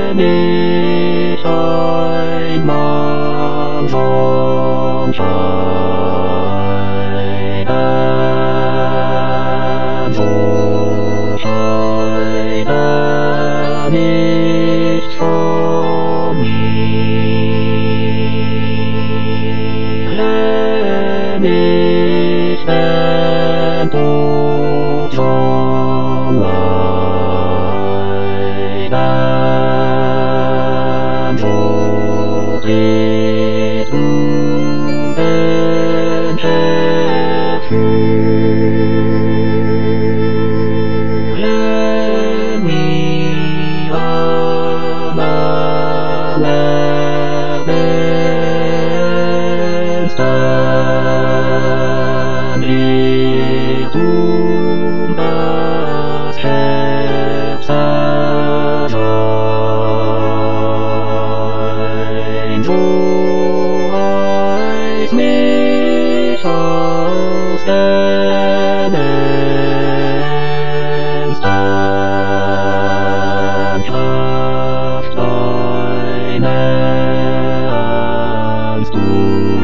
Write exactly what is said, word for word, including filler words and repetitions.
nicht einmal Sonnenschein, so scheine nicht von mir, wenn ich endlich schon leiden, so tritt du den fühlen wir an allerletzten Richtung das Kerzenschein, so reiß mich aus den Ängsten, Kraft eine als du.